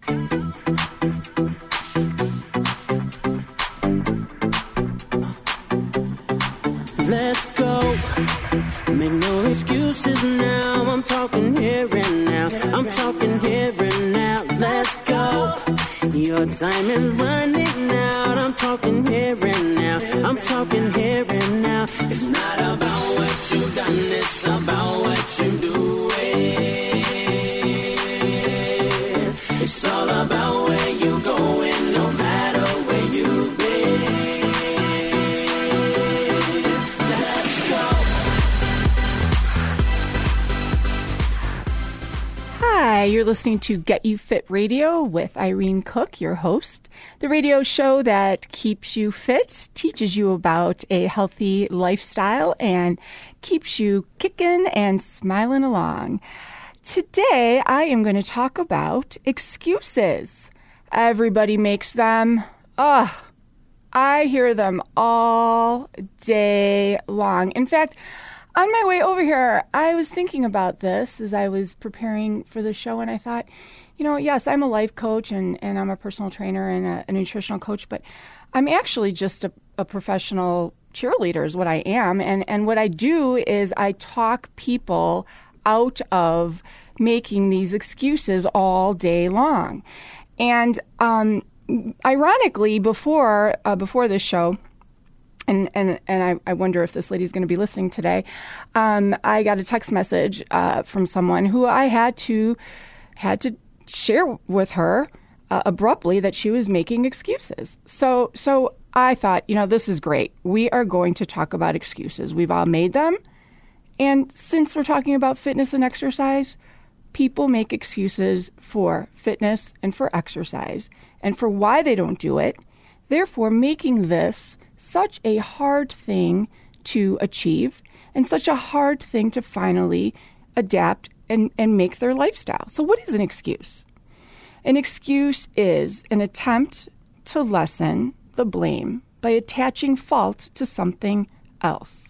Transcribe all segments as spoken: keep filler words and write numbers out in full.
Let's go. Make no excuses now. I'm talking here and now. I'm talking here and now. Let's go. Your time is running out. I'm talking here and now. I'm talking here and now. It's not about what you've done. It's about what you do. It's all about where you going, no matter where you've been. Let's go. Hi, you're listening to Get You Fit Radio with Irene Cook, your host, the radio show that keeps you fit, teaches you about a healthy lifestyle, and keeps you kicking and smiling along. Today, I am going to talk about excuses. Everybody makes them. Ugh, I hear them all day long. In fact, on my way over here, I was thinking about this as I was preparing for the show, and I thought, you know, yes, I'm a life coach, and, and I'm a personal trainer and a, a nutritional coach, but I'm actually just a, a professional cheerleader is what I am. And, and what I do is I talk people out of making these excuses all day long. And um, ironically, before uh, before this show, and and, and I, I wonder if this lady's going to be listening today, um, I got a text message uh, from someone who I had to had to share with her uh, abruptly that she was making excuses. So so I thought, you know, this is great. We are going to talk about excuses. We've all made them. And since we're talking about fitness and exercise, people make excuses for fitness and for exercise and for why they don't do it, therefore making this such a hard thing to achieve and such a hard thing to finally adapt and, and make their lifestyle. So what is an excuse? An excuse is an attempt to lessen the blame by attaching fault to something else.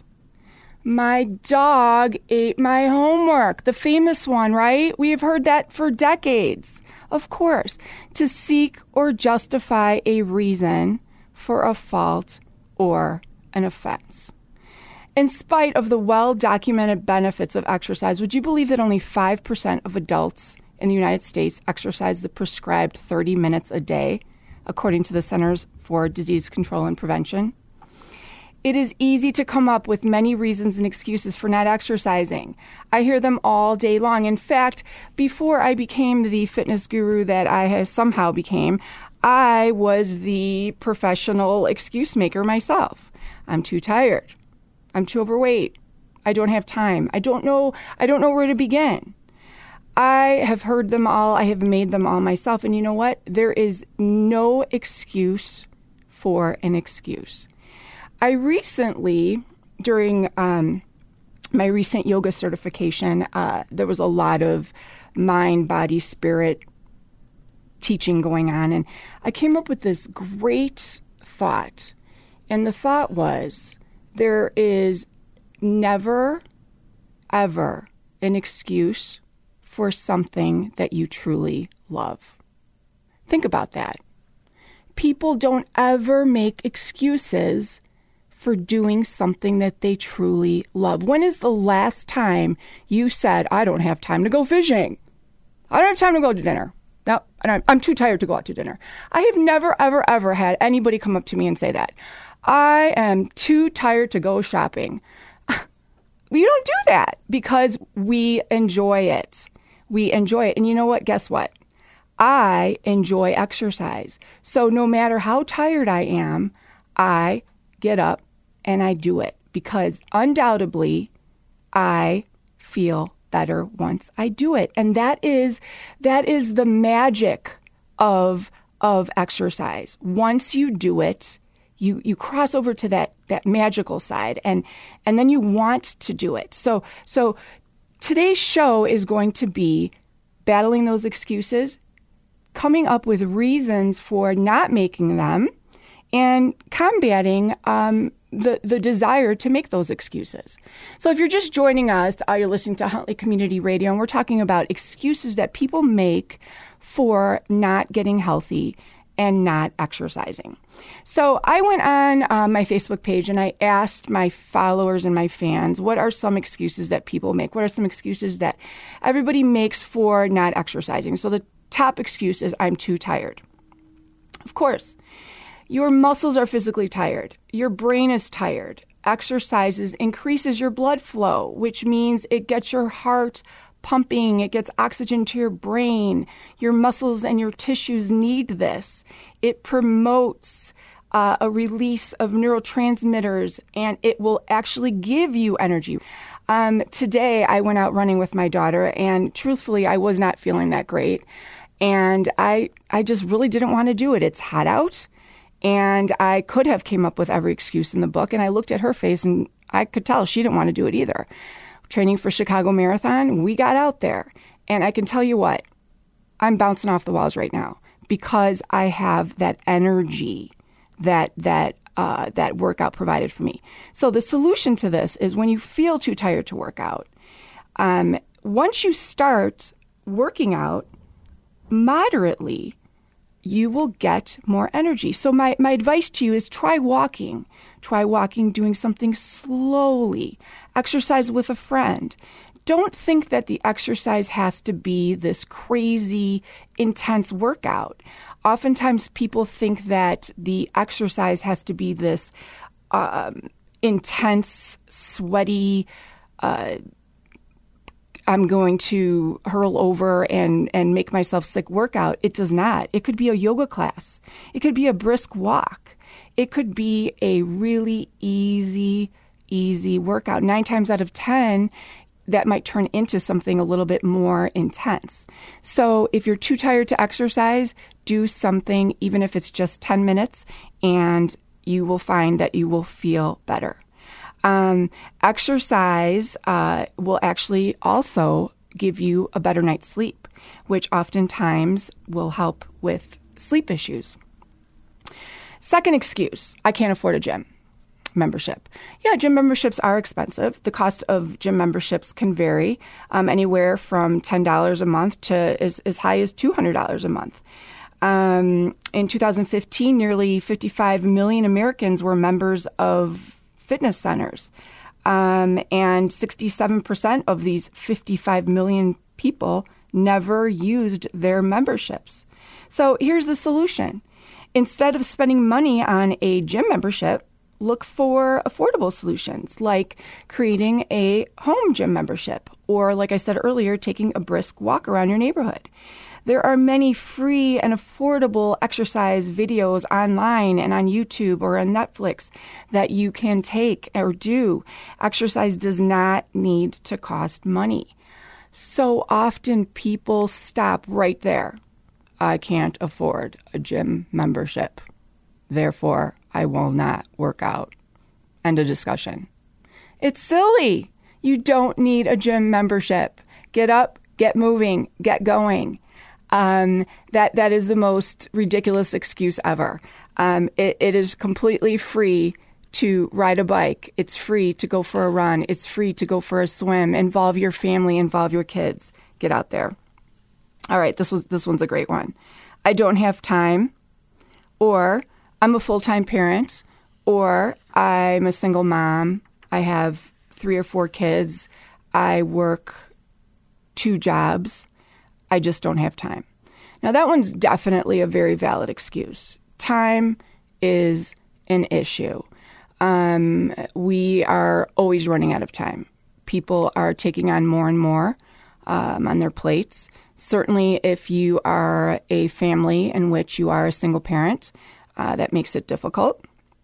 My dog ate my homework. The famous one, right? We have heard that for decades. Of course, to seek or justify a reason for a fault or an offense. In spite of the well-documented benefits of exercise, would you believe that only five percent of adults in the United States exercise the prescribed thirty minutes a day, according to the Centers for Disease Control and Prevention? It is easy to come up with many reasons and excuses for not exercising. I hear them all day long. In fact, before I became the fitness guru that I somehow became, I was the professional excuse maker myself. I'm too tired. I'm too overweight. I don't have time. I don't know. I don't know where to begin. I have heard them all. I have made them all myself. And you know what? There is no excuse for an excuse. I recently, during um, my recent yoga certification, uh, there was a lot of mind, body, spirit teaching going on. And I came up with this great thought. And the thought was, there is never, ever an excuse for something that you truly love. Think about that. People don't ever make excuses for doing something that they truly love. When is the last time you said, I don't have time to go fishing? I don't have time to go to dinner. No, I'm too tired to go out to dinner. I have never, ever, ever had anybody come up to me and say that. I am too tired to go shopping. We don't do that because we enjoy it. We enjoy it. And you know what? Guess what? I enjoy exercise. So no matter how tired I am, I get up and I do it because undoubtedly I feel better once I do it. And that is that is the magic of of exercise. Once you do it, you you cross over to that that magical side and and then you want to do it. So so today's show is going to be battling those excuses, coming up with reasons for not making them, and combating um, the, the desire to make those excuses. So if you're just joining us, uh, you're listening to Huntley Community Radio, and we're talking about excuses that people make for not getting healthy and not exercising. So I went on uh, my Facebook page and I asked my followers and my fans, what are some excuses that people make? What are some excuses that everybody makes for not exercising? So the top excuse is, I'm too tired. Of course, your muscles are physically tired. Your brain is tired. Exercises increases your blood flow, which means it gets your heart pumping, it gets oxygen to your brain. Your muscles and your tissues need this. It promotes uh, a release of neurotransmitters, and it will actually give you energy. Um, today, I went out running with my daughter, and truthfully, I was not feeling that great. And I, I just really didn't want to do it. It's hot out, and I could have came up with every excuse in the book, and I looked at her face, and I could tell she didn't want to do it either. Training for Chicago Marathon, we got out there. And I can tell you what, I'm bouncing off the walls right now because I have that energy that that uh, that workout provided for me. So the solution to this is when you feel too tired to work out, um, once you start working out moderately, you will get more energy. So my, my advice to you is try walking. Try walking, doing something slowly. Exercise with a friend. Don't think that the exercise has to be this crazy, intense workout. Oftentimes people think that the exercise has to be this um, intense, sweaty, uh, I'm going to hurl over and, and make myself sick workout. It does not. It could be a yoga class. It could be a brisk walk. It could be a really easy, easy workout. Nine times out of ten, that might turn into something a little bit more intense. So if you're too tired to exercise, do something, even if it's just ten minutes, and you will find that you will feel better. Um, exercise uh, will actually also give you a better night's sleep, which oftentimes will help with sleep issues. Second excuse, I can't afford a gym membership. Yeah, gym memberships are expensive. The cost of gym memberships can vary um, anywhere from ten dollars a month to as, as high as two hundred dollars a month. Um, in two thousand fifteen, nearly fifty-five million Americans were members of fitness centers. Um, and sixty-seven percent of these fifty-five million people never used their memberships. So here's the solution. Instead of spending money on a gym membership, look for affordable solutions like creating a home gym membership or, like I said earlier, taking a brisk walk around your neighborhood. There are many free and affordable exercise videos online and on YouTube or on Netflix that you can take or do. Exercise does not need to cost money. So often people stop right there. I can't afford a gym membership. Therefore, I will not work out. End of discussion. It's silly. You don't need a gym membership. Get up, get moving, get going. Um, that that is the most ridiculous excuse ever. Um, it, it is completely free to ride a bike. It's free to go for a run. It's free to go for a swim. Involve your family. Involve your kids. Get out there. All right, this was this one's a great one. I don't have time, or I'm a full-time parent, or I'm a single mom. I have three or four kids. I work two jobs. I just don't have time. Now, that one's definitely a very valid excuse. Time is an issue. Um, we are always running out of time. People are taking on more and more um, on their plates. Certainly, if you are a family in which you are a single parent, uh, that makes it difficult.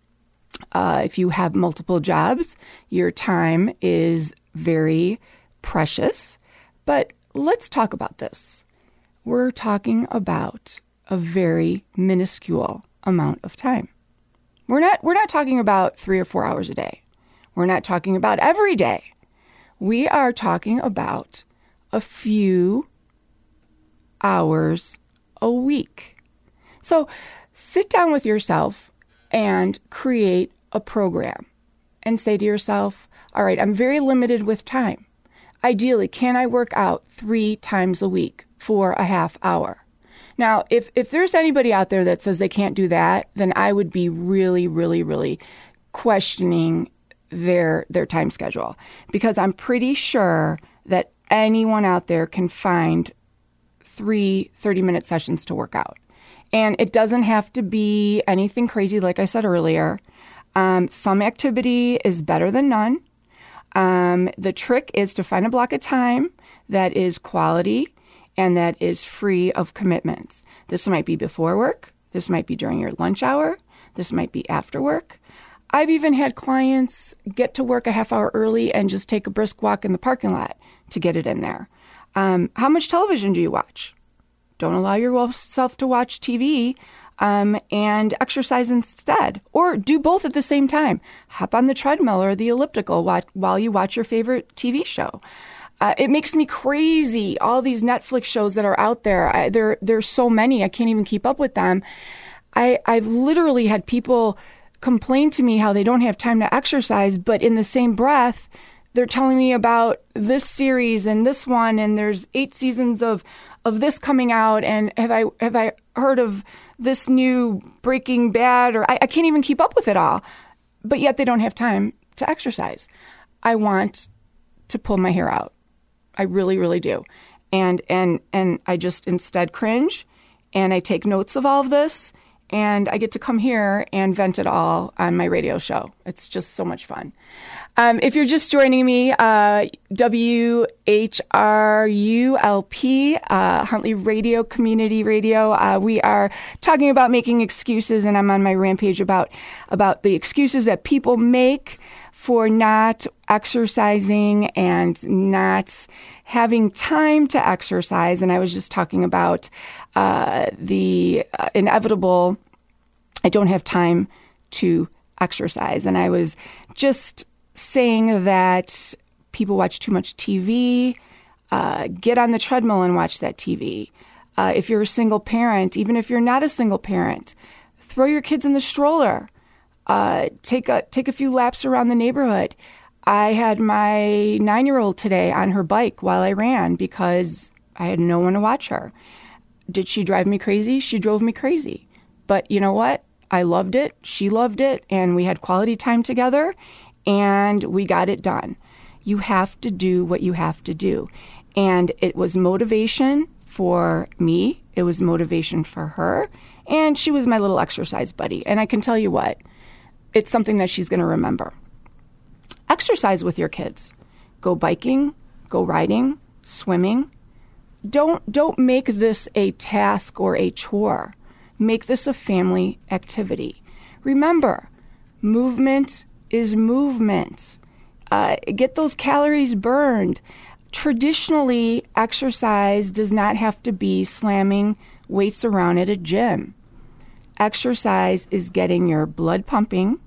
Uh, if you have multiple jobs, your time is very precious. But let's talk about this. We're talking about a very minuscule amount of time. We're not we're not talking about three or four hours a day. We're not talking about every day. We are talking about a few hours a week. So sit down with yourself and create a program and say to yourself, all right, I'm very limited with time. Ideally, can I work out three times a week for a half hour? Now, if, if there's anybody out there that says they can't do that, then I would be really, really, really questioning their their time schedule, because I'm pretty sure that anyone out there can find three thirty-minute sessions to work out. And it doesn't have to be anything crazy, like I said earlier. Um, some activity is better than none. Um, the trick is to find a block of time that is quality and that is free of commitments. This might be before work. This might be during your lunch hour. This might be after work. I've even had clients get to work a half hour early and just take a brisk walk in the parking lot to get it in there. Um, how much television do you watch? Don't allow yourself to watch T V um, and exercise instead. Or do both at the same time. Hop on the treadmill or the elliptical watch, while you watch your favorite T V show. Uh, it makes me crazy, all these Netflix shows that are out there. I, there there's so many, I can't even keep up with them. I, I've literally had people complain to me how they don't have time to exercise, but in the same breath, they're telling me about this series and this one, and there's eight seasons of, of this coming out, and have I have I heard of this new Breaking Bad, or I, I can't even keep up with it all, but yet they don't have time to exercise. I want to pull my hair out. I really, really do. And and and I just instead cringe, and I take notes of all of this, and I get to come here and vent it all on my radio show. It's just so much fun. Um, if you're just joining me, uh, W H R U L P, uh, Huntley Radio, Community Radio, uh, we are talking about making excuses, and I'm on my rampage about, about the excuses that people make for not exercising and not having time to exercise. And I was just talking about uh, the uh, inevitable, I don't have time to exercise. And I was just saying that people watch too much T V, uh, get on the treadmill and watch that T V. Uh, if you're a single parent, even if you're not a single parent, throw your kids in the stroller. Uh, take a take a few laps around the neighborhood. I had my nine-year-old today on her bike while I ran because I had no one to watch her. Did she drive me crazy? She drove me crazy. But you know what? I loved it. She loved it. And we had quality time together, and we got it done. You have to do what you have to do. And it was motivation for me. It was motivation for her. And she was my little exercise buddy. And I can tell you what, it's something that she's going to remember. Exercise with your kids. Go biking, go riding, swimming. Don't don't make this a task or a chore. Make this a family activity. Remember, movement is movement. Uh, get those calories burned. Traditionally, exercise does not have to be slamming weights around at a gym. Exercise is getting your blood pumping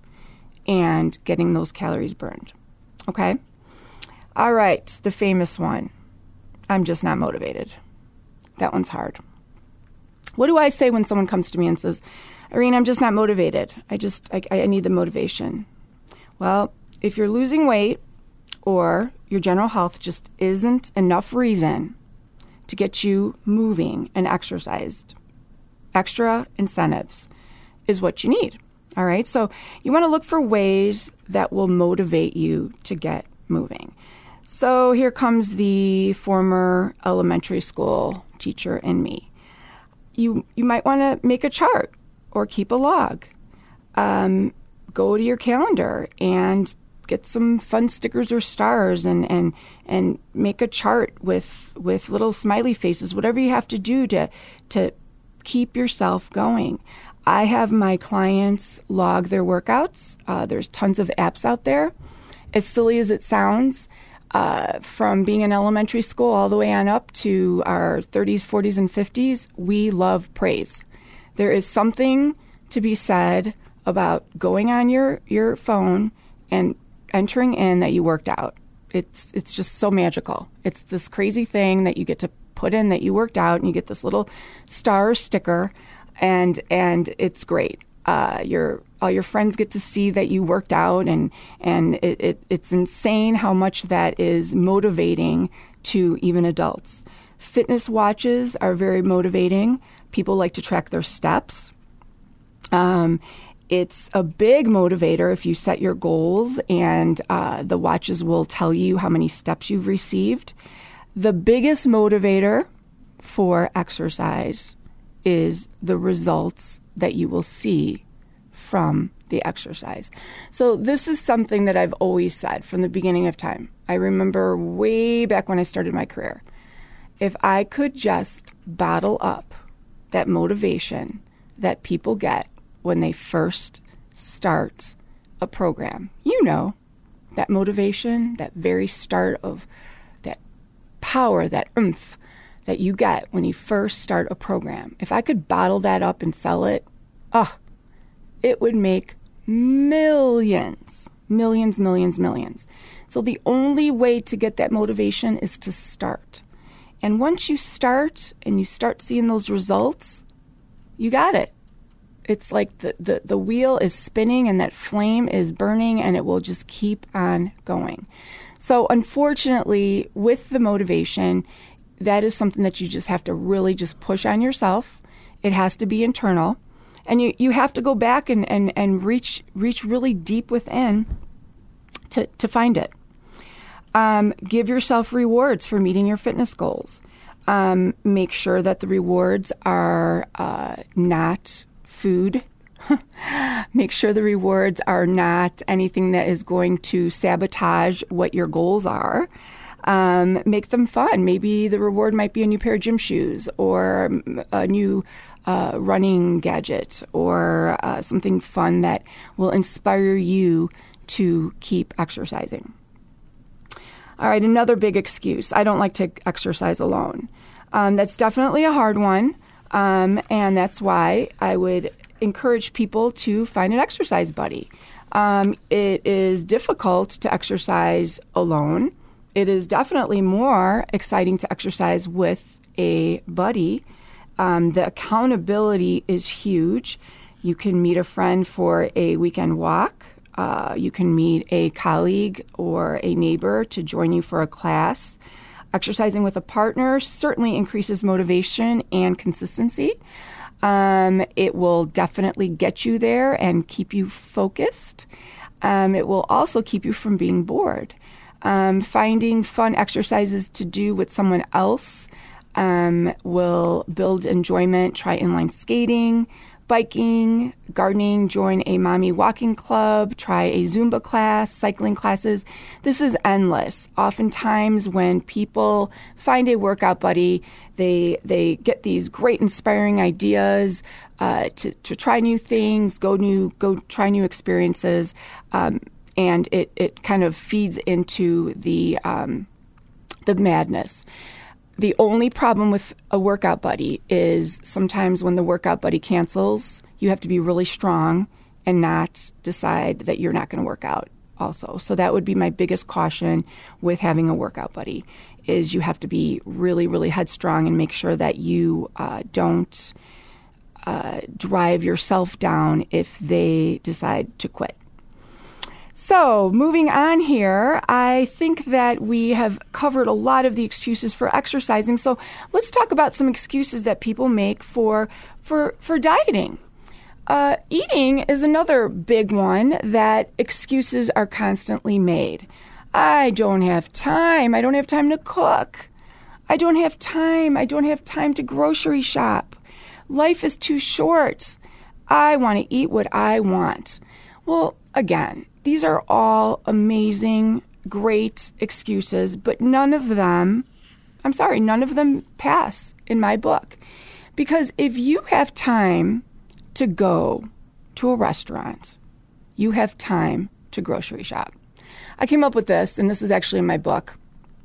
and getting those calories burned. Okay? All right, the famous one. I'm just not motivated. That one's hard. What do I say when someone comes to me and says, Irene, I'm just not motivated. I just, I, I need the motivation. Well, if you're losing weight or your general health just isn't enough reason to get you moving and exercised, extra incentives is what you need. All right. So you want to look for ways that will motivate you to get moving. So here comes the former elementary school teacher in me. You you might want to make a chart or keep a log. Um, go to your calendar and get some fun stickers or stars and, and and make a chart with with little smiley faces, whatever you have to do to to keep yourself going. I have my clients log their workouts. Uh, there's tons of apps out there. As silly as it sounds, uh, from being in elementary school all the way on up to our thirties, forties, and fifties, we love praise. There is something to be said about going on your, your phone and entering in that you worked out. It's it's just so magical. It's this crazy thing that you get to put in that you worked out, and you get this little star or sticker, and and it's great. Uh, your all your friends get to see that you worked out, and and it, it, it's insane how much that is motivating to even adults. Fitness watches are very motivating. People like to track their steps. Um, it's a big motivator if you set your goals, and uh, the watches will tell you how many steps you've received. The biggest motivator for exercise is the results that you will see from the exercise. So this is something that I've always said from the beginning of time. I remember way back when I started my career. If I could just bottle up that motivation that people get when they first start a program, you know, that motivation, that very start of that power, that oomph that you get when you first start a program. If I could bottle that up and sell it, oh, it would make millions, millions, millions, millions. So the only way to get that motivation is to start. And once you start and you start seeing those results, you got it. It's like the, the, the wheel is spinning and that flame is burning, and it will just keep on going. So unfortunately, with the motivation, that is something that you just have to really just push on yourself. It has to be internal. And you, you have to go back and, and, and reach reach really deep within to, to find it. Um, give yourself rewards for meeting your fitness goals. Um, make sure that the rewards are uh, not food. Make sure the rewards are not anything that is going to sabotage what your goals are. Um, make them fun. Maybe the reward might be a new pair of gym shoes, or a new uh, running gadget, or uh, something fun that will inspire you to keep exercising. All right, another big excuse. I don't like to exercise alone. Um, that's definitely a hard one, um, and that's why I would encourage people to find an exercise buddy. Um, it is difficult to exercise alone. It is definitely more exciting to exercise with a buddy. Um, the accountability is huge. You can meet a friend for a weekend walk. Uh, you can meet a colleague or a neighbor to join you for a class. Exercising with a partner certainly increases motivation and consistency. Um, it will definitely get you there and keep you focused. Um, it will also keep you from being bored. Um, finding fun exercises to do with someone else um, will build enjoyment. Try inline skating, biking, gardening, join a mommy walking club, try a Zumba class, cycling classes. This is endless. Oftentimes when people find a workout buddy, they they get these great inspiring ideas uh, to, to try new things, go new go try new experiences, um, and it, it kind of feeds into the um, the madness. The only problem with a workout buddy is sometimes when the workout buddy cancels, you have to be really strong and not decide that you're not going to work out also. So that would be my biggest caution with having a workout buddy, is you have to be really, really headstrong and make sure that you uh, don't uh, drive yourself down if they decide to quit. So moving on here, I think that we have covered a lot of the excuses for exercising. So let's talk about some excuses that people make for for for dieting. Uh, eating is another big one that excuses are constantly made. I don't have time. I don't have time to cook. I don't have time. I don't have time to grocery shop. Life is too short. I want to eat what I want. Well, again, these are all amazing, great excuses, but none of them, I'm sorry, none of them pass in my book. Because if you have time to go to a restaurant, you have time to grocery shop. I came up with this, and this is actually in my book.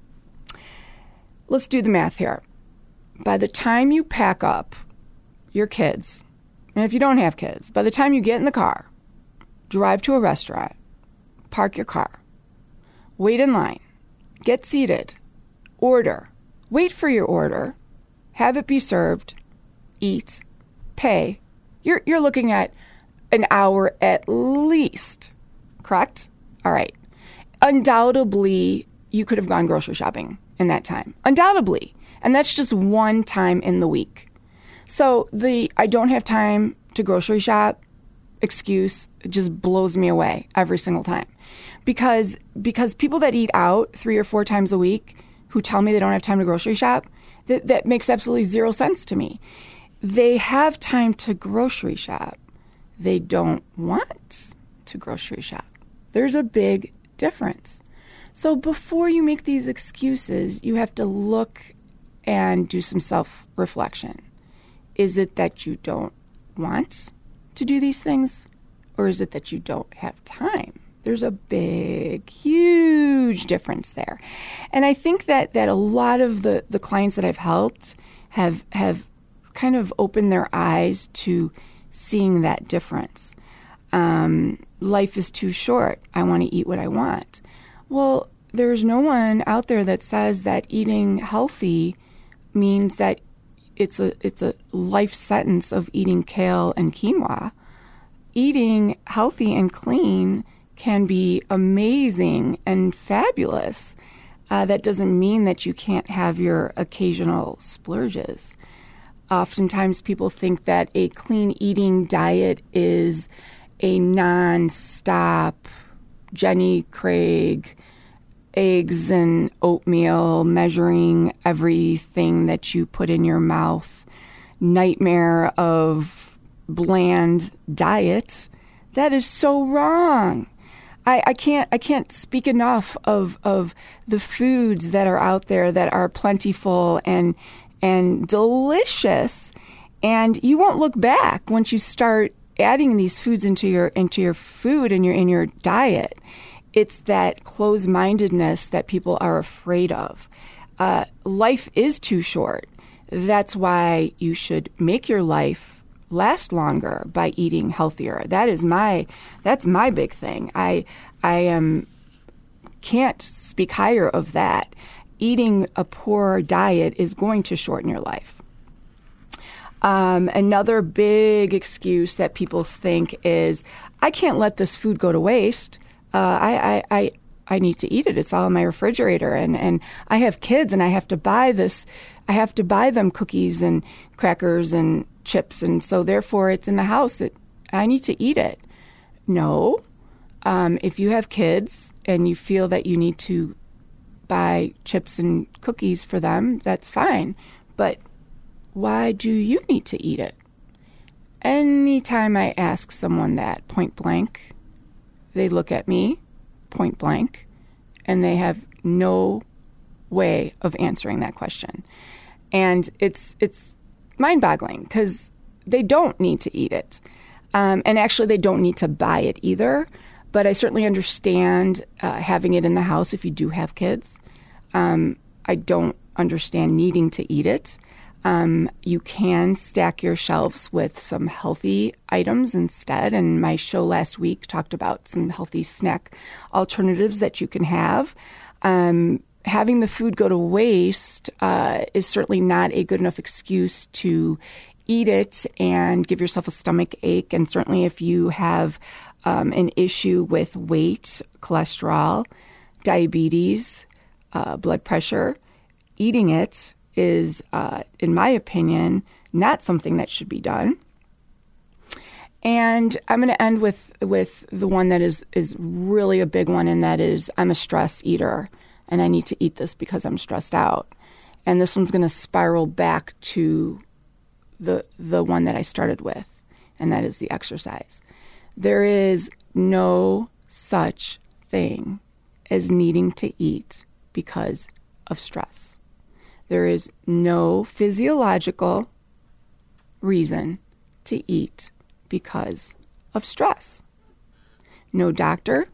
Let's do the math here. By the time you pack up your kids, and if you don't have kids, by the time you get in the car, drive to a restaurant, park your car, wait in line, get seated, order, wait for your order, have it be served, eat, pay, you're you're looking at an hour at least, correct? All right. Undoubtedly, you could have gone grocery shopping in that time. Undoubtedly. And that's just one time in the week. So the I don't have time to grocery shop excuse just blows me away every single time. Because because people that eat out three or four times a week who tell me they don't have time to grocery shop, that, that makes absolutely zero sense to me. They have time to grocery shop. They don't want to grocery shop. There's a big difference. So before you make these excuses, you have to look and do some self-reflection. Is it that you don't want to do these things, or is it that you don't have time? There's a big, huge difference there. And I think that, that a lot of the, the clients that I've helped have have kind of opened their eyes to seeing that difference. Um, life is too short. I want to eat what I want. Well, there's no one out there that says that eating healthy means that it's a it's a life sentence of eating kale and quinoa. Eating healthy and clean can be amazing and fabulous. Uh, that doesn't mean that you can't have your occasional splurges. Oftentimes people think that a clean eating diet is a non-stop Jenny Craig, eggs and oatmeal, measuring everything that you put in your mouth, nightmare of bland diet. That is so wrong. I, I can't I can't speak enough of of the foods that are out there that are plentiful and and delicious, and you won't look back once you start adding these foods into your into your food and your in your diet. It's that closed-mindedness that people are afraid of. Uh, life is too short. That's why you should make your life last longer by eating healthier. That is my that's my big thing. I I am can't speak higher of that. Eating a poor diet is going to shorten your life. Um, another big excuse that people think is, I can't let this food go to waste. Uh, I, I, I, I need to eat it. It's all in my refrigerator, and, and I have kids, and I have to buy this. I have to buy them cookies and crackers and chips, and so therefore it's in the house. It, I need to eat it. No. Um, if you have kids and you feel that you need to buy chips and cookies for them, that's fine. But why do you need to eat it? Anytime I ask someone that point blank, they look at me point blank, and they have no way of answering that question. And it's it's mind-boggling because they don't need to eat it. Um, and actually, they don't need to buy it either. But I certainly understand uh, having it in the house if you do have kids. Um, I don't understand needing to eat it. Um, you can stack your shelves with some healthy items instead. And my show last week talked about some healthy snack alternatives that you can have. Um, having the food go to waste uh, is certainly not a good enough excuse to eat it and give yourself a stomach ache. And certainly if you have um, an issue with weight, cholesterol, diabetes, uh, blood pressure, eating it is, uh, in my opinion, not something that should be done. And I'm going to end with with the one that is, is really a big one, and that is I'm a stress eater, and I need to eat this because I'm stressed out. And this one's going to spiral back to the the one that I started with, and that is the exercise. There is no such thing as needing to eat because of stress. There is no physiological reason to eat because of stress. No doctor,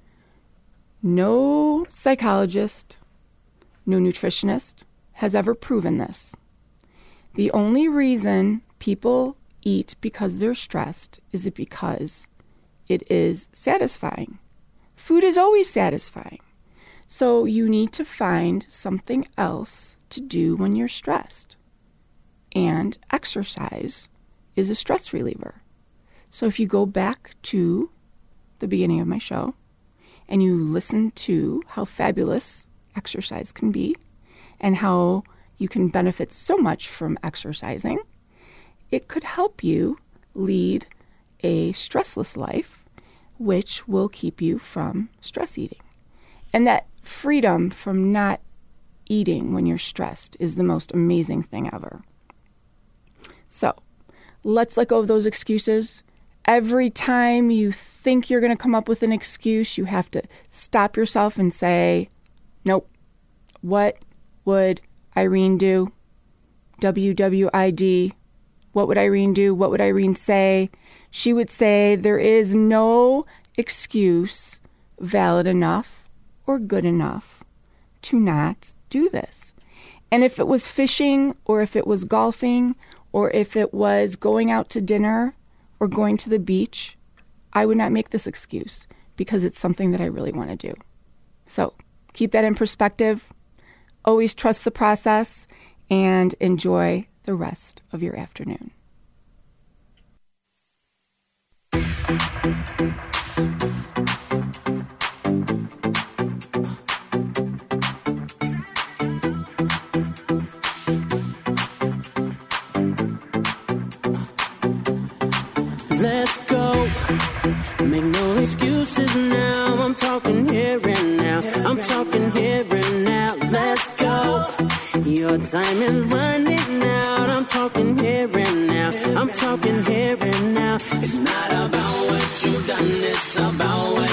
no psychologist, no nutritionist has ever proven this. The only reason people eat because they're stressed is it because it is satisfying. Food is always satisfying. So you need to find something else to do when you're stressed. And exercise is a stress reliever. So if you go back to the beginning of my show and you listen to how fabulous exercise can be and how you can benefit so much from exercising. It could help you lead a stressless life, which will keep you from stress eating. And that freedom from not eating when you're stressed is the most amazing thing ever. So let's let go of those excuses. Every time you think you're going to come up with an excuse, you have to stop yourself and say, nope, what would Irene do? W W I D. What would Irene do? What would Irene say? She would say there is no excuse valid enough or good enough to not do this. And if it was fishing, or if it was golfing, or if it was going out to dinner or going to the beach, I would not make this excuse because it's something that I really want to do. So keep that in perspective. Always trust the process and enjoy the rest of your afternoon. Let's go. Make no excuses now. I'm talking here and now. I'm talking here and now. Let's go. Your time is running out. I'm talking here and now. I'm talking here and now. It's not about what you've done. It's about what